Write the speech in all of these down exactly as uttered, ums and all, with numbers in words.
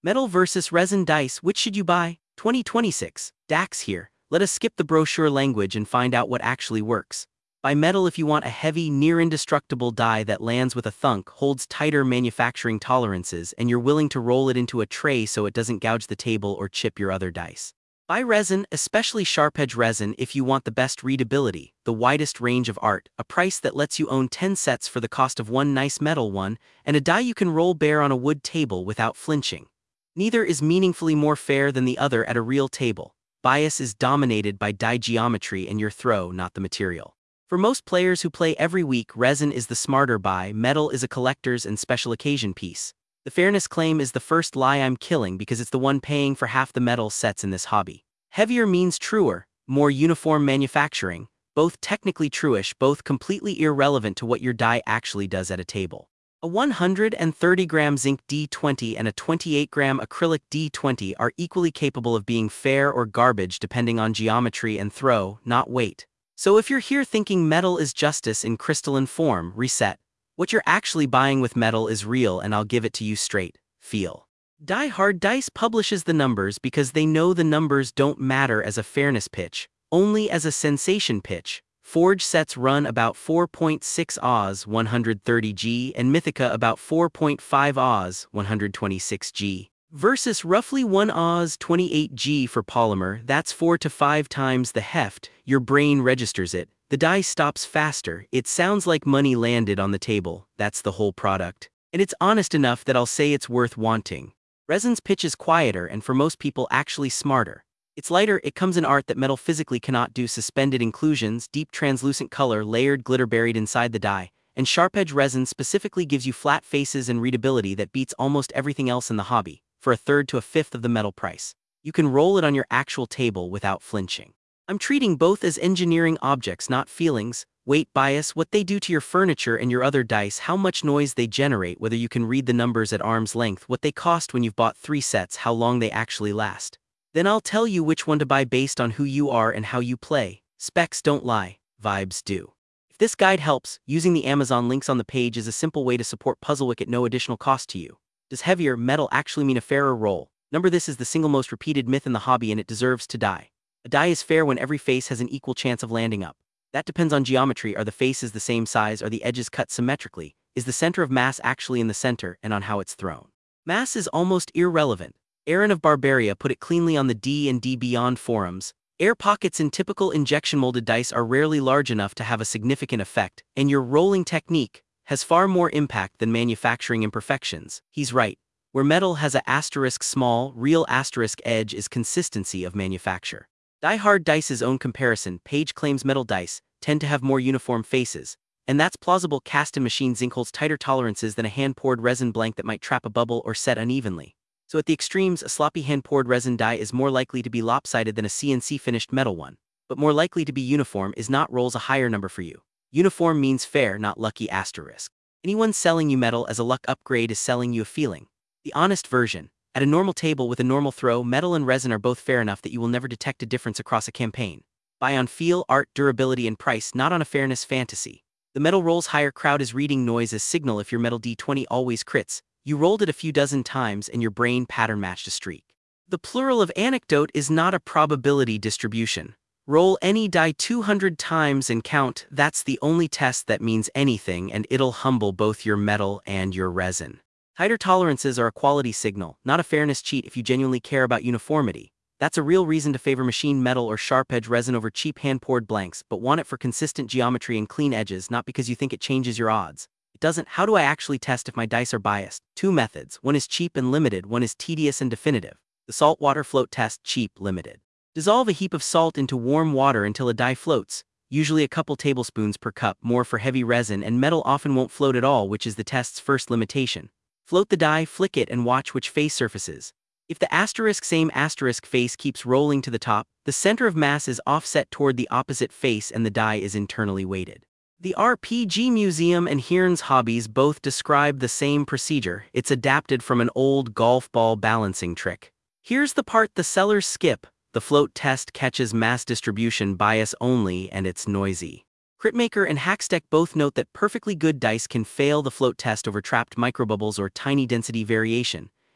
Metal versus resin dice, which should you buy? twenty twenty-six. Dax here. Let us skip the brochure language and find out what actually works. Buy metal if you want a heavy, near-indestructible die that lands with a thunk, holds tighter manufacturing tolerances, and you're willing to roll it into a tray so it doesn't gouge the table or chip your other dice. Buy resin, especially sharp-edge resin, if you want the best readability, the widest range of art, a price that lets you own ten sets for the cost of one nice metal one, and a die you can roll bare on a wood table without flinching. Neither is meaningfully more fair than the other at a real table. Bias is dominated by die geometry and your throw, not the material. For most players who play every week, resin is the smarter buy, metal is a collector's and special occasion piece. The fairness claim is the first lie I'm killing because it's the one paying for half the metal sets in this hobby. Heavier means truer, more uniform manufacturing, both technically truish, both completely irrelevant to what your die actually does at a table. A one hundred thirty gram zinc D twenty and a twenty-eight gram acrylic D twenty are equally capable of being fair or garbage depending on geometry and throw, not weight. So if you're here thinking metal is justice in crystalline form, reset. What you're actually buying with metal is real, and I'll give it to you straight. Feel. Die Hard Dice publishes the numbers because they know the numbers don't matter as a fairness pitch, only as a sensation pitch. Forge sets run about four point six Oz one hundred thirty G and Mythica about four point five Oz one hundred twenty-six G. Versus roughly one Oz twenty-eight G for polymer, that's four to five times the heft, your brain registers it, the die stops faster, it sounds like money landed on the table, that's the whole product. And it's honest enough that I'll say it's worth wanting. Resin's pitch is quieter and for most people actually smarter. It's lighter, it comes in art that metal physically cannot do, suspended inclusions, deep translucent color, layered glitter buried inside the die, and sharp-edge resin specifically gives you flat faces and readability that beats almost everything else in the hobby, for a third to a fifth of the metal price. You can roll it on your actual table without flinching. I'm treating both as engineering objects, not feelings. Weight bias, what they do to your furniture and your other dice, how much noise they generate, whether you can read the numbers at arm's length, what they cost when you've bought three sets, how long they actually last. Then I'll tell you which one to buy based on who you are and how you play. Specs don't lie, vibes do. If this guide helps, using the Amazon links on the page is a simple way to support Puzzlewick at no additional cost to you. Does heavier metal actually mean a fairer roll? Number this is the single most repeated myth in the hobby and it deserves to die. A die is fair when every face has an equal chance of landing up. That depends on geometry. Are the faces the same size? Are the edges cut symmetrically? Is the center of mass actually in the center? And on how it's thrown. Mass is almost irrelevant. Aaron of Barbaria put it cleanly on the D and D Beyond forums. Air pockets in typical injection-molded dice are rarely large enough to have a significant effect, and your rolling technique has far more impact than manufacturing imperfections. He's right. Where metal has a asterisk small, real asterisk edge is consistency of manufacture. Die Hard Dice's own comparison page claims metal dice tend to have more uniform faces, and that's plausible. Cast-in-machine zinc holds tighter tolerances than a hand-poured resin blank that might trap a bubble or set unevenly. So at the extremes, a sloppy hand-poured resin die is more likely to be lopsided than a C N C-finished metal one. But more likely to be uniform is not rolls a higher number for you. Uniform means fair, not lucky asterisk. Anyone selling you metal as a luck upgrade is selling you a feeling. The honest version. At a normal table with a normal throw, metal and resin are both fair enough that you will never detect a difference across a campaign. Buy on feel, art, durability, and price, not on a fairness fantasy. The metal rolls higher, crowd is reading noise as signal. If your metal D twenty always crits, you rolled it a few dozen times and your brain pattern matched a streak. The plural of anecdote is not a probability distribution. Roll any die two hundred times and count, that's the only test that means anything, and it'll humble both your metal and your resin. Tighter tolerances are a quality signal, not a fairness cheat. If you genuinely care about uniformity, that's a real reason to favor machine metal or sharp-edge resin over cheap hand-poured blanks, but want it for consistent geometry and clean edges, not because you think it changes your odds. It doesn't. How do I actually test if my dice are biased? Two methods. One is cheap and limited, one is tedious and definitive. The saltwater float test, cheap, limited. Dissolve a heap of salt into warm water until a die floats, usually a couple tablespoons per cup, more for heavy resin, and metal often won't float at all, which is the test's first limitation. Float the die, flick it, and watch which face surfaces. If the asterisk same asterisk face keeps rolling to the top, the center of mass is offset toward the opposite face and the die is internally weighted. The R P G Museum and Hearn's Hobbies both describe the same procedure. It's adapted from an old golf ball balancing trick. Here's the part the sellers skip. The float test catches mass distribution bias only and it's noisy. Critmaker and Hackstack both note that perfectly good dice can fail the float test over trapped microbubbles or tiny density variation,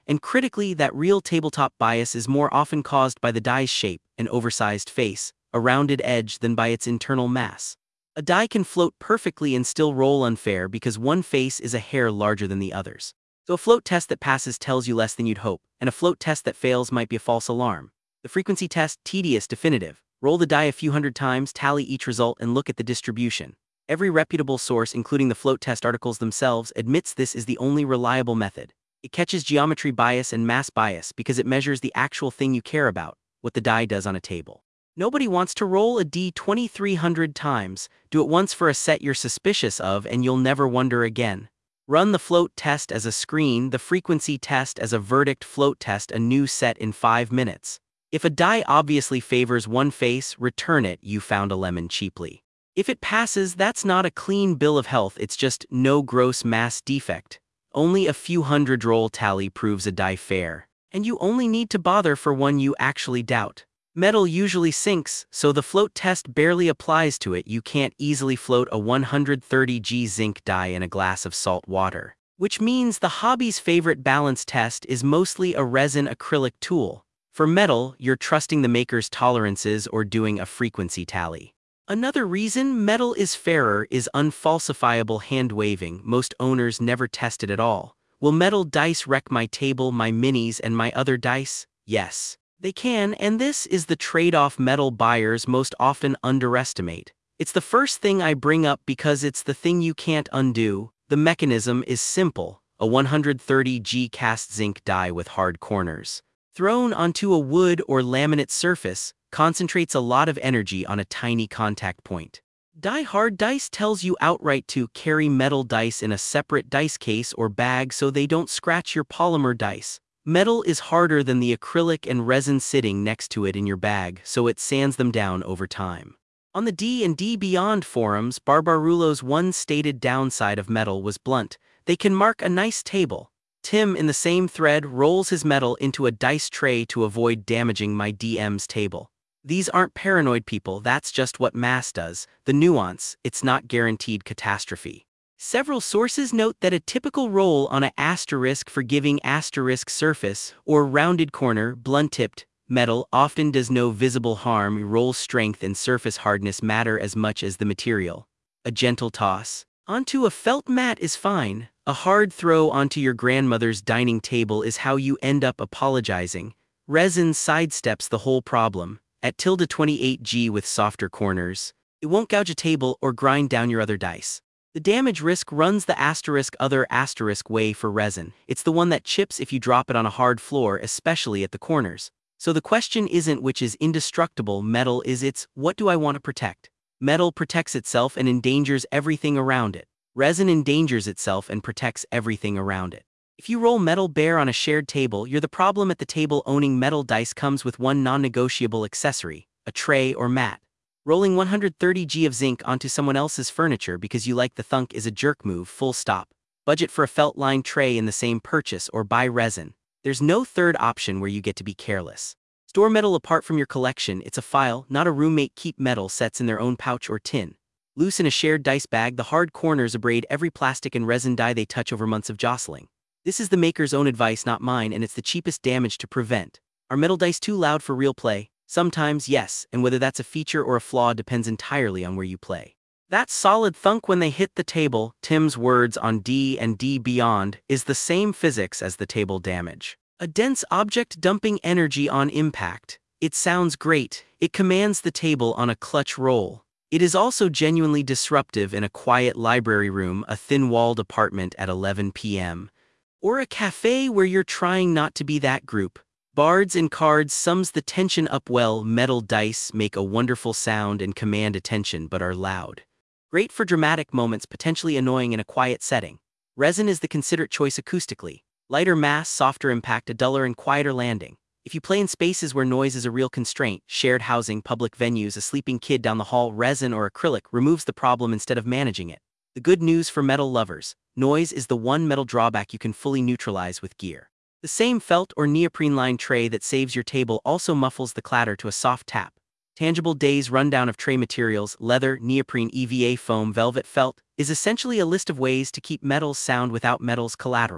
And critically, that real tabletop bias is more often caused by the die's shape, an oversized face, a rounded edge, than by its internal mass. A die can float perfectly and still roll unfair because one face is a hair larger than the others. So a float test that passes tells you less than you'd hope, and a float test that fails might be a false alarm. The frequency test, tedious, definitive. Roll the die a few hundred times, tally each result, and look at the distribution. Every reputable source, including the float test articles themselves, admits this is the only reliable method. It catches geometry bias and mass bias because it measures the actual thing you care about, what the die does on a table. Nobody wants to roll a die twenty-three hundred times. Do it once for a set you're suspicious of and you'll never wonder again. Run the float test as a screen, the frequency test as a verdict, float test a new set in five minutes. If a die obviously favors one face, return it, you found a lemon cheaply. If it passes, that's not a clean bill of health, it's just no gross mass defect. Only a few hundred roll tally proves a die fair, and you only need to bother for one you actually doubt. Metal usually sinks, so the float test barely applies to it. You can't easily float a one hundred thirty G zinc die in a glass of salt water. Which means the hobby's favorite balance test is mostly a resin acrylic tool. For metal, you're trusting the maker's tolerances or doing a frequency tally. Another reason metal is fairer is unfalsifiable hand waving. Most owners never test it at all. Will metal dice wreck my table, my minis, and my other dice? Yes. They can, and this is the trade-off metal buyers most often underestimate. It's the first thing I bring up because it's the thing you can't undo. The mechanism is simple: a one hundred thirty G cast zinc die with hard corners, thrown onto a wood or laminate surface, concentrates a lot of energy on a tiny contact point. Die Hard Dice tells you outright to carry metal dice in a separate dice case or bag so they don't scratch your polymer dice. Metal is harder than the acrylic and resin sitting next to it in your bag, so it sands them down over time. On the D and D Beyond forums, Barbarulo's one stated downside of metal was blunt: they can mark a nice table. Tim, in the same thread, rolls his metal into a dice tray to avoid damaging my D M's table. These aren't paranoid people, that's just what mass does. The nuance: it's not guaranteed catastrophe. Several sources note that a typical roll on a asterisk forgiving asterisk surface or rounded corner, blunt-tipped metal often does no visible harm. Roll strength and surface hardness matter as much as the material. A gentle toss onto a felt mat is fine. A hard throw onto your grandmother's dining table is how you end up apologizing. Resin sidesteps the whole problem. At tilde twenty-eight G with softer corners, it won't gouge a table or grind down your other dice. The damage risk runs the asterisk other asterisk way for resin. It's the one that chips if you drop it on a hard floor, especially at the corners. So the question isn't which is indestructible metal is, it's what do I want to protect? Metal protects itself and endangers everything around it. Resin endangers itself and protects everything around it. If you roll metal bare on a shared table, you're the problem at the table. Owning metal dice comes with one non-negotiable accessory: a tray or mat. Rolling one hundred thirty G of zinc onto someone else's furniture because you like the thunk is a jerk move, full stop. Budget for a felt-lined tray in the same purchase or buy resin. There's no third option where you get to be careless. Store metal apart from your collection. It's a file, not a roommate. Keep metal sets in their own pouch or tin. Loose in a shared dice bag. The hard corners abrade every plastic and resin die they touch over months of jostling. This is the maker's own advice, not mine, and it's the cheapest damage to prevent. Are metal dice too loud for real play? Sometimes, yes, and whether that's a feature or a flaw depends entirely on where you play. That solid thunk when they hit the table, Tim's words on D and D Beyond, is the same physics as the table damage. A dense object dumping energy on impact. It sounds great. It commands the table on a clutch roll. It is also genuinely disruptive in a quiet library room, a thin-walled apartment at eleven p m, or a cafe where you're trying not to be that group. Bards and Cards sums the tension up well. Metal dice make a wonderful sound and command attention but are loud. Great for dramatic moments, potentially annoying in a quiet setting. Resin is the considered choice acoustically. Lighter mass, softer impact, a duller and quieter landing. If you play in spaces where noise is a real constraint, shared housing, public venues, a sleeping kid down the hall, resin or acrylic removes the problem instead of managing it. The good news for metal lovers: noise is the one metal drawback you can fully neutralize with gear. The same felt or neoprene-lined tray that saves your table also muffles the clatter to a soft tap. Tangible Day's rundown of tray materials: leather, neoprene, E V A foam, velvet, felt, is essentially a list of ways to keep metals sound without metals collateral.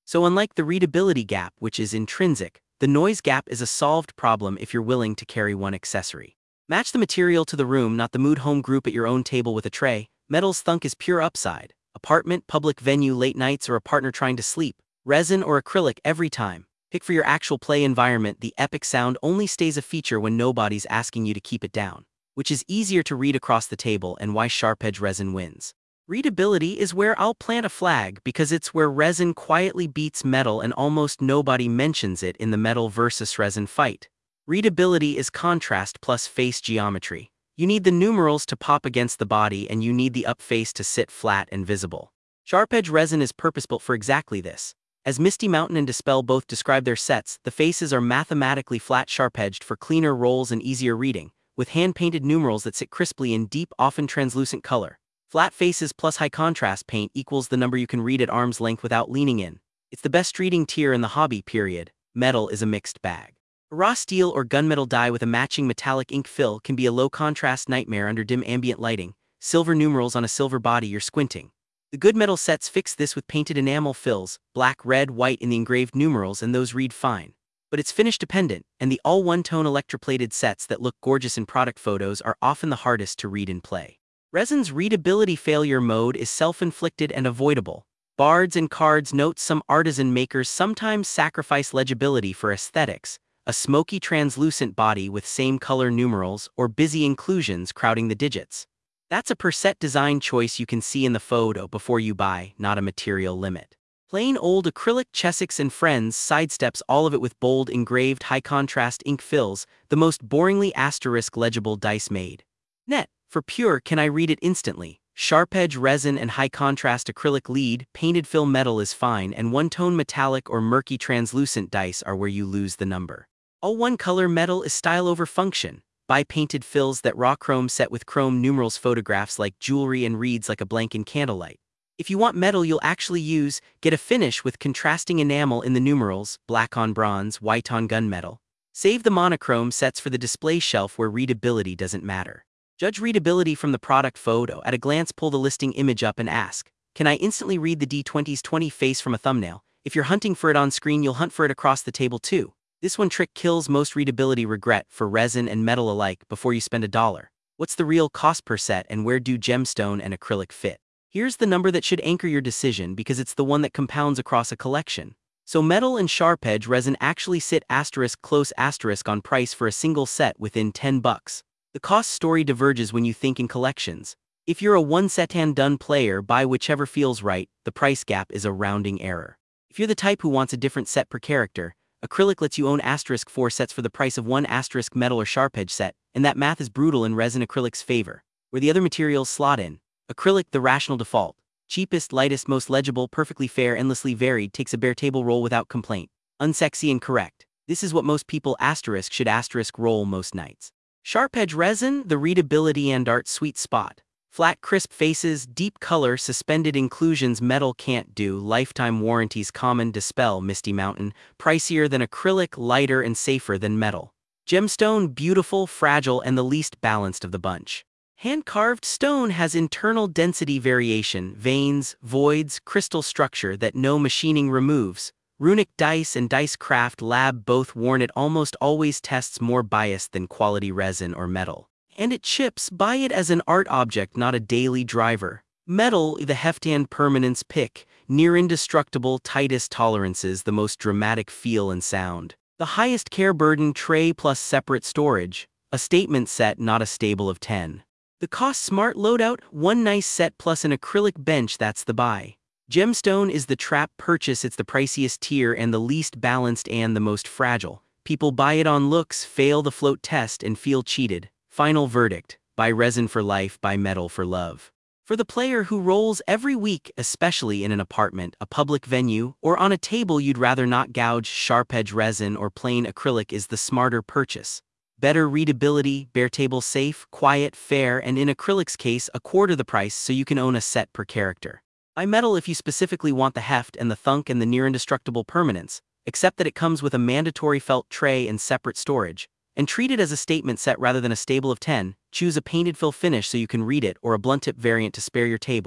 So unlike the readability gap, which is intrinsic, the noise gap is a solved problem if you're willing to carry one accessory. Match the material to the room, not the mood. Home group at your own table with a tray. Metal's thunk is pure upside. Apartment, public venue, late nights, or a partner trying to sleep. Resin or acrylic every time. Pick for your actual play environment. The epic sound only stays a feature when nobody's asking you to keep it down, which is easier to read across the table, and why sharp edge resin wins. Readability is where I'll plant a flag, because it's where resin quietly beats metal and almost nobody mentions it in the metal versus resin fight. Readability is contrast plus face geometry. You need the numerals to pop against the body, and you need the up face to sit flat and visible. Sharp edge resin is purpose-built for exactly this. As Misty Mountain and Dispel both describe their sets, the faces are mathematically flat, sharp-edged for cleaner rolls and easier reading, with hand-painted numerals that sit crisply in deep, often translucent color. Flat faces plus high contrast paint equals the number you can read at arm's length without leaning in. It's the best reading tier in the hobby, period. Metal is a mixed bag. A raw steel or gunmetal die with a matching metallic ink fill can be a low-contrast nightmare under dim ambient lighting. Silver numerals on a silver body, you're squinting. The good metal sets fix this with painted enamel fills, black, red, white in the engraved numerals, and those read fine. But it's finish dependent, and the all one-tone electroplated sets that look gorgeous in product photos are often the hardest to read in play. Resin's readability failure mode is self-inflicted and avoidable. Bards and cards note some artisan makers sometimes sacrifice legibility for aesthetics, a smoky translucent body with same color numerals, or busy inclusions crowding the digits. That's a per set design choice you can see in the photo before you buy, not a material limit. Plain old acrylic Chessex and Friends sidesteps all of it with bold engraved high-contrast ink fills, the most boringly asterisk legible dice made. Net, for pure can I read it instantly. Sharp edge resin and high-contrast acrylic lead, painted fill metal is fine, and one-tone metallic or murky translucent dice are where you lose the number. All one-color metal is style over function. Buy painted fills that raw chrome set with chrome numerals, photographs like jewelry, and reads like a blank in candlelight. If you want metal you'll actually use, get a finish with contrasting enamel in the numerals, black on bronze, white on gunmetal. Save the monochrome sets for the display shelf where readability doesn't matter. Judge readability from the product photo. At a glance, pull the listing image up and ask, can I instantly read the D twenty's twenty face from a thumbnail? If you're hunting for it on screen, you'll hunt for it across the table too. This one trick kills most readability regret for resin and metal alike before you spend a dollar. What's the real cost per set, and where do gemstone and acrylic fit? Here's the number that should anchor your decision, because it's the one that compounds across a collection. So metal and sharp edge resin actually sit asterisk close asterisk on price for a single set within ten bucks. The cost story diverges when you think in collections. If you're a one set and done player, buy whichever feels right. The price gap is a rounding error. If you're the type who wants a different set per character, acrylic lets you own asterisk four sets for the price of one asterisk metal or sharp edge set, and that math is brutal in resin acrylic's favor, where the other materials slot in. Acrylic, the rational default. Cheapest, lightest, most legible, perfectly fair, endlessly varied, takes a bare table roll without complaint. Unsexy and correct. This is what most people asterisk should asterisk roll most nights. Sharp edge resin, the readability and art sweet spot. Flat crisp faces, deep color, suspended inclusions metal can't do, lifetime warranties common. Dispel, Misty Mountain, pricier than acrylic, lighter and safer than metal. Gemstone, beautiful, fragile, and the least balanced of the bunch. Hand-carved stone has internal density variation, veins, voids, crystal structure that no machining removes. Runic dice and Dice Craft Lab both warn it almost always tests more bias than quality resin or metal. And it chips. Buy it as an art object, not a daily driver. Metal, the heft and permanence pick, near indestructible, tightest tolerances, the most dramatic feel and sound. The highest care burden, tray plus separate storage. A statement set, not a stable of ten. The cost, smart loadout, one nice set plus an acrylic bench, that's the buy. Gemstone is the trap purchase, it's the priciest tier and the least balanced and the most fragile. People buy it on looks, fail the float test and feel cheated. Final verdict, buy resin for life, buy metal for love. For the player who rolls every week, especially in an apartment, a public venue, or on a table you'd rather not gouge, sharp edge resin or plain acrylic is the smarter purchase. Better readability, bare table safe, quiet, fair, and in acrylic's case, a quarter the price so you can own a set per character. Buy metal if you specifically want the heft and the thunk and the near indestructible permanence, except that it comes with a mandatory felt tray and separate storage. And treat it as a statement set rather than a stable of ten. Choose a painted fill finish so you can read it, or a blunt tip variant to spare your table.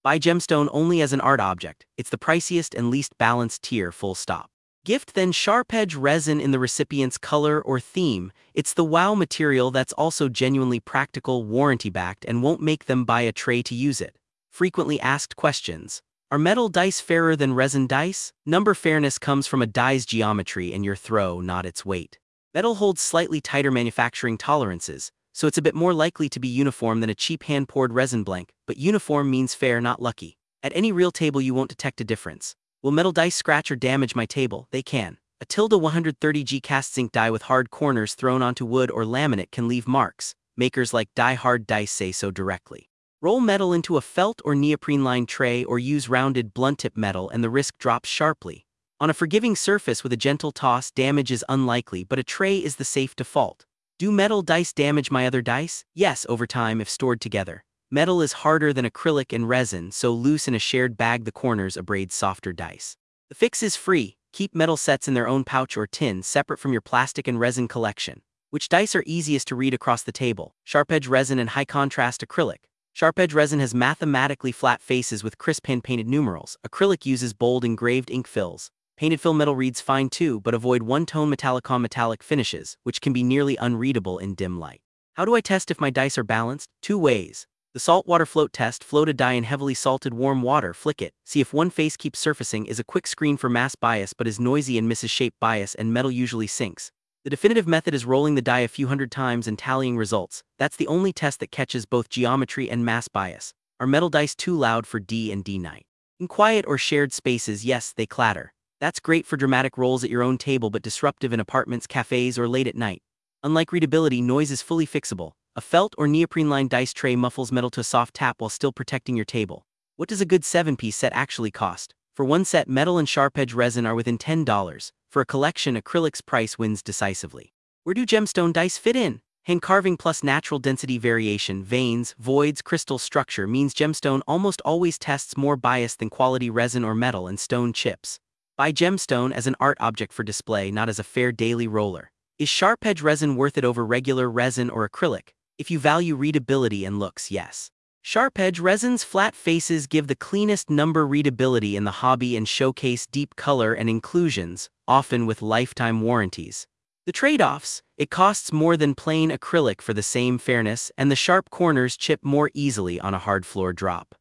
Buy gemstone only as an art object. It's the priciest and least balanced tier, full stop. Gift then Sharp Edge resin in the recipient's color or theme. It's the wow material that's also genuinely practical, warranty-backed, and won't make them buy a tray to use it. Frequently asked questions. Are metal dice fairer than resin dice? Number fairness comes from a die's geometry and your throw, not its weight. Metal holds slightly tighter manufacturing tolerances, so it's a bit more likely to be uniform than a cheap hand-poured resin blank, but uniform means fair, not lucky. At any real table you won't detect a difference. Will metal dice scratch or damage my table? They can. A Tilde one thirty G cast zinc die with hard corners thrown onto wood or laminate can leave marks. Makers like Die Hard Dice say so directly. Roll metal into a felt or neoprene-lined tray or use rounded blunt-tip metal and the risk drops sharply. On a forgiving surface with a gentle toss, damage is unlikely, but a tray is the safe default. Do metal dice damage my other dice? Yes, over time if stored together. Metal is harder than acrylic and resin, so loose in a shared bag the corners abrade softer dice. The fix is free. Keep metal sets in their own pouch or tin separate from your plastic and resin collection. Which dice are easiest to read across the table? Sharp Edge resin and high contrast acrylic. Sharp Edge resin has mathematically flat faces with crisp hand-painted numerals. Acrylic uses bold engraved ink fills. Painted fill metal reads fine too, but avoid one-tone metallicon metallic finishes, which can be nearly unreadable in dim light. How do I test if my dice are balanced? Two ways. The saltwater float test. Float a die in heavily salted warm water, flick it, see if one face keeps surfacing, is a quick screen for mass bias but is noisy and misses shape bias, and metal usually sinks. The definitive method is rolling the die a few hundred times and tallying results. That's the only test that catches both geometry and mass bias. Are metal dice too loud for D and D night? In quiet or shared spaces, yes, they clatter. That's great for dramatic rolls at your own table but disruptive in apartments, cafes, or late at night. Unlike readability, noise is fully fixable. A felt or neoprene-lined dice tray muffles metal to a soft tap while still protecting your table. What does a good seven-piece set actually cost? For one set, metal and sharp edge resin are within ten dollars. For a collection, acrylic's price wins decisively. Where do gemstone dice fit in? Hand carving plus natural density variation, veins, voids, crystal structure means gemstone almost always tests more bias than quality resin or metal and stone chips. Buy gemstone as an art object for display, not as a fair daily roller. Is sharp edge resin worth it over regular resin or acrylic? If you value readability and looks, yes. Sharp Edge resin's flat faces give the cleanest number readability in the hobby and showcase deep color and inclusions, often with lifetime warranties. The trade-offs: it costs more than plain acrylic for the same fairness, and the sharp corners chip more easily on a hard floor drop.